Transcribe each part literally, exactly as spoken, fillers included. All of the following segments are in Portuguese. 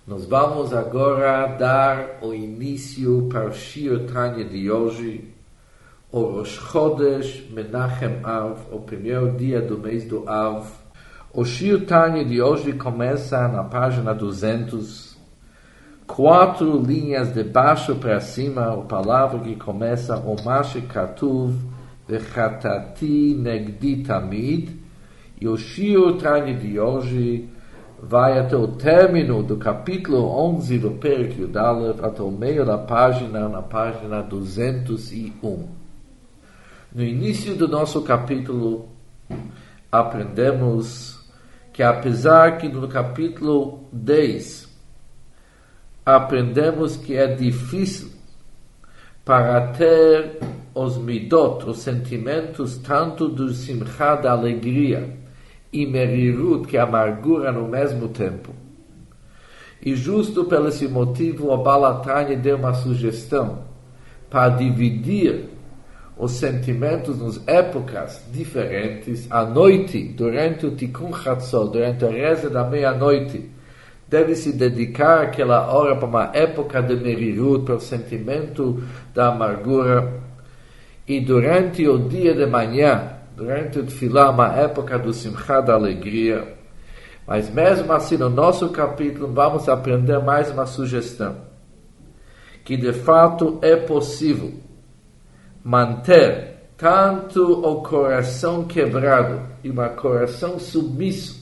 Nós vamos agora dar o início para o Shir Tanya de hoje, o Rosh Chodesh Menachem Av, o primeiro dia do mês do Av. O Shir Tanya de hoje começa na página duzentos, quatro linhas de baixo para cima, a palavra que começa o Mashe Katuv Vechatati Negdi Tamid, e o Shir Tanya de hoje vai até o término do capítulo onze do Perek Yud-Aleph, até o meio da página, na página duzentos e um. No início do nosso capítulo, aprendemos que apesar que no capítulo dez, aprendemos que é difícil para ter os midot, os sentimentos, tanto do simcha, da alegria, e merirut, que é amargura no mesmo tempo. E justo por esse motivo, o Baal HaTanya deu uma sugestão para dividir os sentimentos nas épocas diferentes. À noite, durante o Tikkun Chatzot, durante a reza da meia-noite, deve-se dedicar aquela hora para uma época de merirut, para o sentimento da amargura. E durante o dia de manhã, durante o Tfilah, uma época do Simcha, da alegria. Mas mesmo assim, no nosso capítulo, vamos aprender mais uma sugestão. Que de fato é possível manter tanto o coração quebrado e um coração submisso,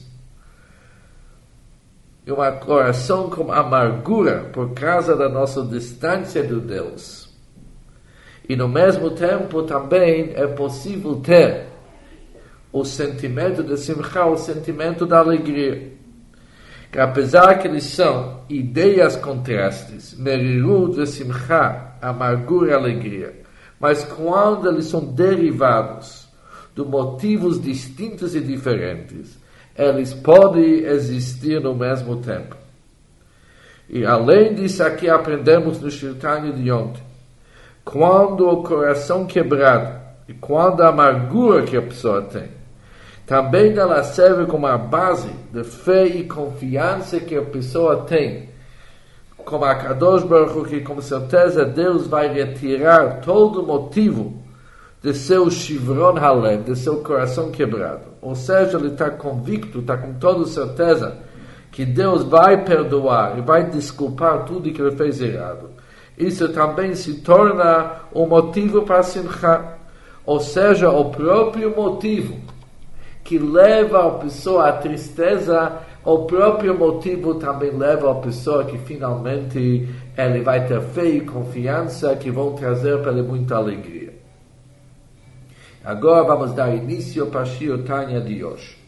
e um coração com amargura por causa da nossa distância de Deus. E no mesmo tempo também é possível ter o sentimento de simcha, o sentimento da alegria. Que apesar que eles são ideias contrastes, merirut e simcha, amargura e alegria, mas quando eles são derivados de motivos distintos e diferentes, eles podem existir no mesmo tempo. E além disso, aqui aprendemos no Shir Tanya de ontem, quando o coração quebrado e quando a amargura que a pessoa tem, também ela serve como a base de fé e confiança que a pessoa tem, como a Kadosh Baruch Hu, que com certeza Deus vai retirar todo o motivo de seu shivron halev, de seu coração quebrado. Ou seja, ele está convicto, está com toda certeza que Deus vai perdoar e vai desculpar tudo que ele fez errado. Isso também se torna um motivo para simcha, ou seja, o próprio motivo que leva a pessoa à tristeza, o próprio motivo também leva a pessoa que finalmente ele vai ter fé e confiança que vão trazer para ele muita alegria. Agora vamos dar início para a Shir Tanya de hoje.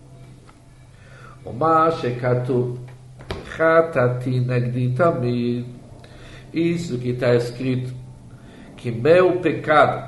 O Mashe Katuv Chatati Negdi Tamid, isso que está escrito, que meu pecado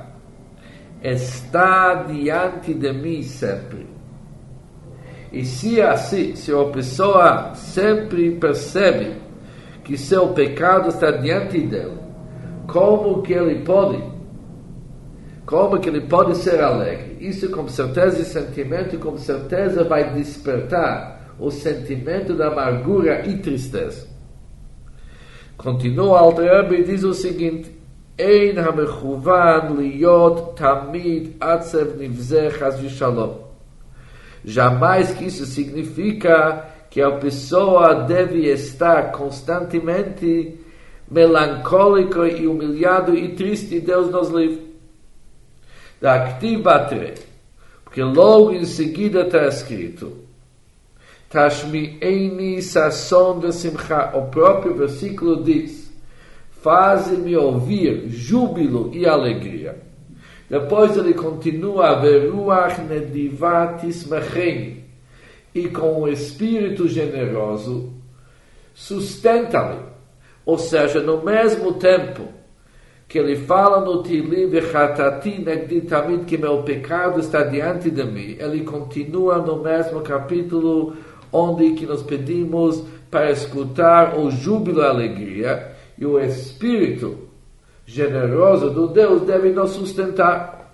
está diante de mim sempre. E se assim, se a pessoa sempre percebe que seu pecado está diante dele, como que ele pode, como que ele pode ser alegre? Isso com certeza é sentimento, com certeza vai despertar o sentimento da amargura e tristeza. Continua o Alter Rebbe e diz o seguinte: Ein hamechuvan liot tamid atzev nivzeh chas v'shalom. Jamais que isso significa que a pessoa deve estar constantemente melancólico e humilhado e triste. Deus nos livre. Da Ktiv Batre, porque logo em seguida está escrito: Tashmi'eini sasson v'simcha. O próprio versículo diz: Faze-me ouvir júbilo e alegria. Depois ele continua: Veruach nedivat ismecheni. E com o espírito generoso sustenta-me. Ou seja, no mesmo tempo que ele fala no Tilim Vechatati Negdi Tamid, que meu pecado está diante de mim, ele continua no mesmo capítulo onde que nós pedimos para escutar o júbilo e a alegria. E o Espírito generoso do Deus deve nos sustentar.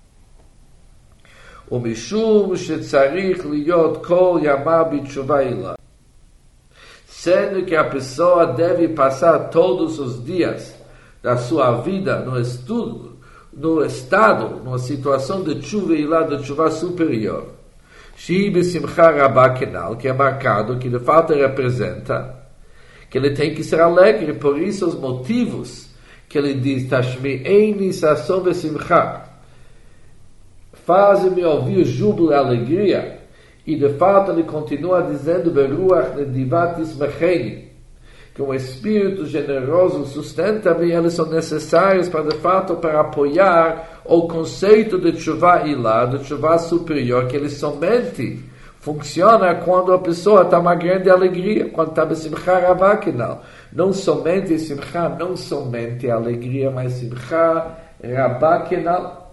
O Mishum shetzarich liot kol yamav b'tshuva ilah. sendo que a pessoa deve passar todos os dias da sua vida no estudo, no estado, numa situação de chuva e lá de chuva superior. Shibe Simcha Rabá Kenal, que é marcado, que de fato representa que ele tem que ser alegre, por isso os motivos que ele diz, Tashmi Eini Sasson Vesimcha, faz-me ouvir júbilo e alegria, e de fato ele continua dizendo, Beruach Nedivat Ismecheni, que um espírito generoso sustenta-me, e eles são necessários para de fato para apoiar o conceito de Tshuva Ilá, de Tshuva superior, que ele somente funciona quando a pessoa está uma grande alegria, quando está Simcha Rabá Kenal. Não somente Simcha, não somente alegria, mas Simcha Rabá Kenal.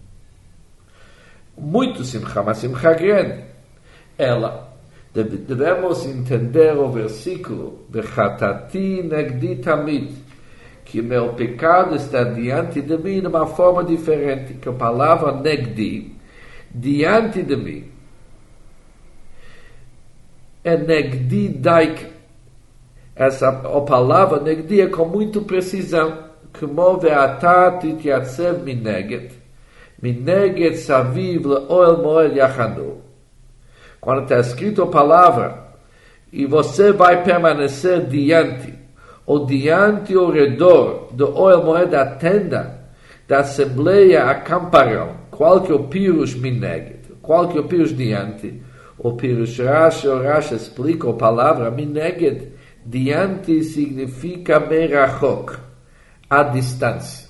Muito Simcha, mas Simcha grande. Ela, devemos entender o versículo de Chatati Negdi Tamid, que meu pecado está diante de mim de uma forma diferente, que a palavra Negdi, diante de mim, é Negdi Daik. Essa a palavra Negdi é com muita precisão. Como ve'ata tityatzeb mineget, mineget saviv le'oel moed yachanu. Quando está escrito a palavra, e você vai permanecer diante, ou diante ou redor do oel moed, da tenda, da assembleia, acamparão. Qual que é o pirush mineget? Qual que é o pirush diante? O Pirush Rashi, o Rashi explica a palavra mineged, diante significa merachok, a distância.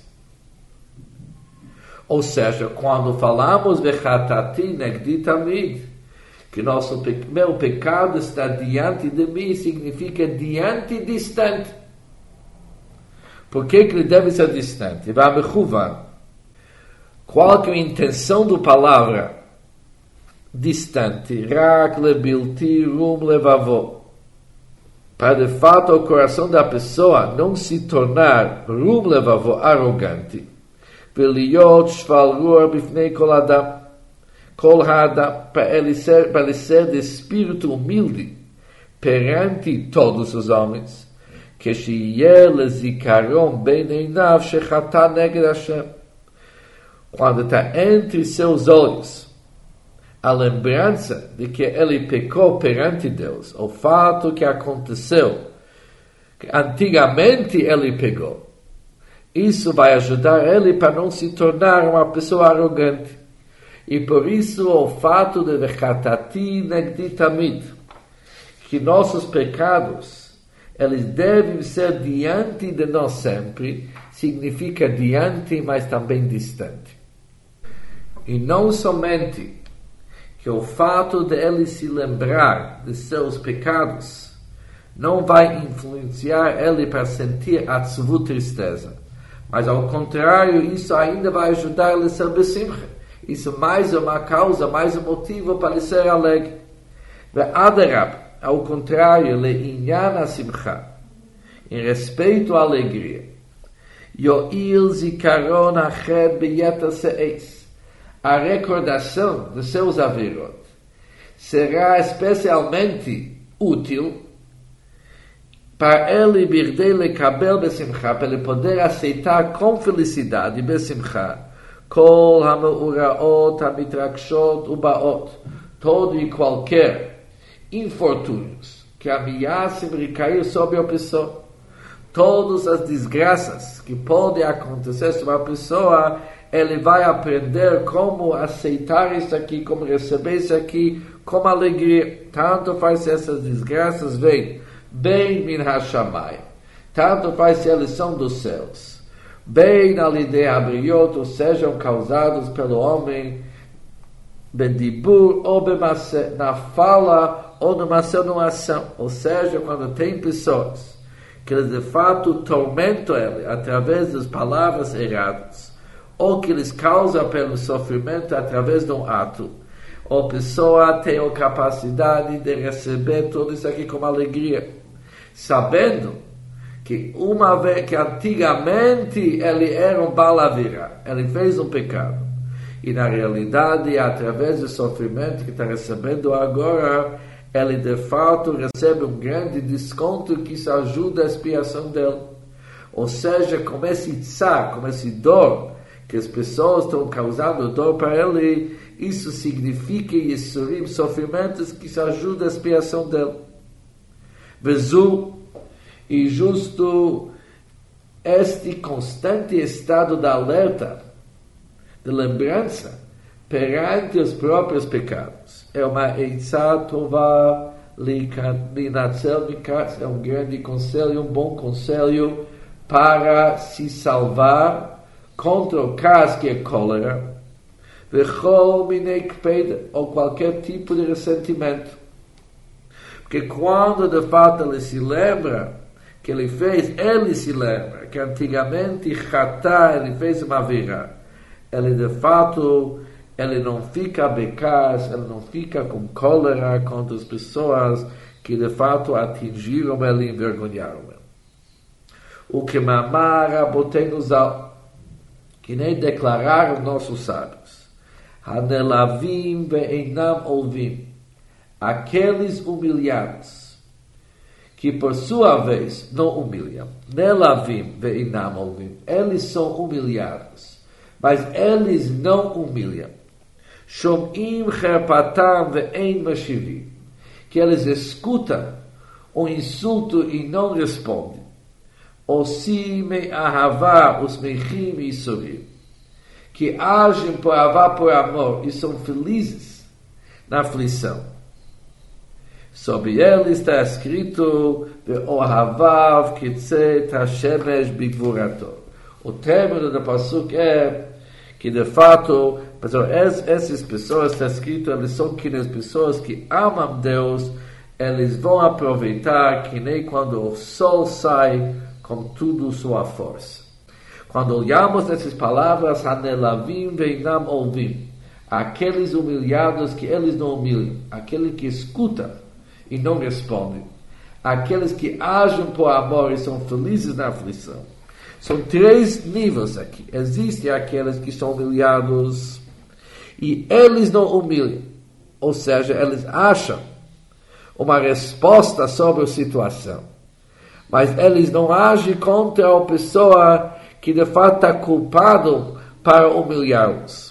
Ou seja, quando falamos vechatati negdi tamid, que nosso meu pecado está diante de mim, significa diante distante. Por que que ele deve ser distante? Qual que é a intenção da palavra distante? Rak lebilti rum levavó. Para de fato o coração da pessoa não se tornar rum levavó, arrogante. Veliot shval ruar bifnei kol adam. Kol hadam, para ele ser, para ele ser de espírito humilde perante todos os homens. Que shiye lezikaron ben einav shechata neged Hashem. Quando está entre seus olhos a lembrança de que ele pecou perante Deus, o fato que aconteceu, que antigamente ele pecou, isso vai ajudar ele para não se tornar uma pessoa arrogante. E por isso o fato de vechatati negdi tamid, que nossos pecados, eles devem ser diante de nós sempre, significa diante, mas também distante. E não somente que o fato de ele se lembrar de seus pecados não vai influenciar ele para sentir a sua tristeza, mas ao contrário, isso ainda vai ajudar ele a ser besimcha. Isso mais uma causa, mais um motivo para ele ser alegre. Ve'adarab, ao contrário, le'inyan simcha, em respeito à alegria, yo'il zikaron ached beyeter se'ez, a recordação de seus averot será especialmente útil para ele birdei lekabel besimcha, para ele poder aceitar com felicidade besimcha kol hamuraot hamitrakshot ubaot, todo e qualquer infortúnios que ameaçam recair sobre a pessoa, todas as desgraças que podem acontecer sobre a pessoa, ele vai aprender como aceitar isso aqui, como receber isso aqui, com alegria. Tanto faz se essas desgraças vêm bem min hashamai, tanto faz se eles são dos céus, bem alidei abriot, ou sejam causados pelo homem, bedibur ou bemassé, na fala ou numa ação, numa ação. Ou seja, quando tem pessoas que eles de fato tormentam ele através das palavras erradas, ou que eles causam pelo sofrimento através de um ato, a pessoa tem a capacidade de receber tudo isso aqui com alegria, sabendo que uma vez que antigamente ele era um balavira, ele fez um pecado, e na realidade, através do sofrimento que está recebendo agora, ele de fato recebe um grande desconto que isso ajuda a expiação dele. Ou seja, como esse tzar, como esse dor, que as pessoas estão causando dor para ele, isso significa Yisurim, sofrimentos, que isso ajuda a expiação dele. Vezu, e justo este constante estado de alerta, de lembrança, perante os próprios pecados. É uma eitzah tová linatzel mikatz, é um grande conselho, um bom conselho para se salvar contra o caso que é cólera, vechol minei kpeda, ou qualquer tipo de ressentimento. Porque quando de fato ele se lembra que ele fez, ele se lembra que antigamente Chatá, ele fez uma virá. Ele de fato, ele não fica becaz, ele não fica com cólera contra as pessoas que de fato atingiram ele e envergonharam ele. O que mamara botei-nos zal, que nem declararam nossos sábios. Hanelavim ve'einam olvim, aqueles humilhados, que por sua vez não humilham. Nelavim ve'einam olvim, eles são humilhados, mas eles não humilham. Shom'im cherpatam ve'ein mashivim, que eles escutam o insulto e não respondem. Osime ahavá os meichim e sorim, que agem por avá, por amor, e são felizes na aflição. Sobre ele está escrito Ve'ohavav kitzet hashemesh bigvurato. O término do pasuk é que de fato, essas pessoas, está escrito, eles são que as pessoas que amam Deus, eles vão aproveitar que nem quando o sol sai com tudo sua força. Quando olhamos nessas palavras, Hanelavim ve'inam olvim, aqueles humilhados que eles não humilham, aqueles que escutam e não respondem, aqueles que agem por amor e são felizes na aflição. São três níveis aqui. Existem aqueles que são humilhados e eles não humilham, ou seja, eles acham uma resposta sobre a situação, mas eles não agem contra a pessoa que de fato está culpado para humilhá-los.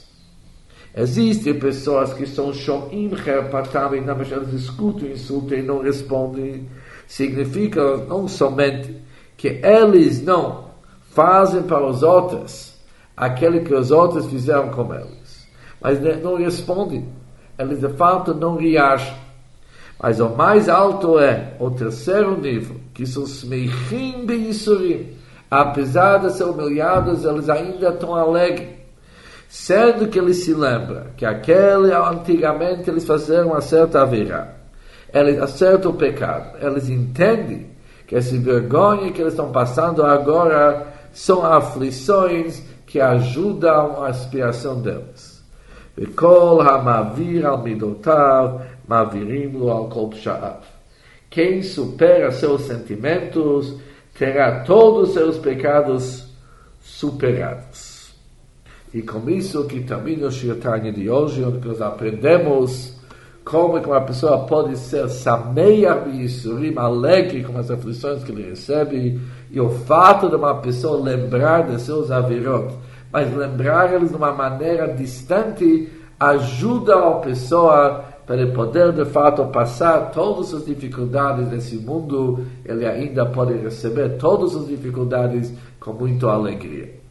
Existem pessoas que são shom'im cherpatam, eles escutam, insultam e não respondem. Significa não somente que eles não fazem para os outros aquilo que os outros fizeram com eles, mas não respondem. Eles de fato não reagem. Mas o mais alto é o terceiro nível, que são os meichim be'isurim. Apesar de ser humilhados, eles ainda estão alegres, sendo que eles se lembram que aquele antigamente eles fizeram uma certa averá, eles acertam o pecado, eles entendem que essa vergonha que eles estão passando agora são aflições que ajudam a expiação deles. Vekol hamavir al midotav mavirim lo al kol psha'av. Quem supera seus sentimentos terá todos os seus pecados superados. E com isso que termina o Shir Tanya de hoje, onde nós aprendemos como uma pessoa pode ser sameach b'yisurim, alegre com as aflições que ele recebe, e o fato de uma pessoa lembrar de seus avirot, mas lembrar eles de uma maneira distante, ajuda a pessoa para ele poder de fato passar todas as dificuldades desse mundo, ele ainda pode receber todas as dificuldades com muita alegria.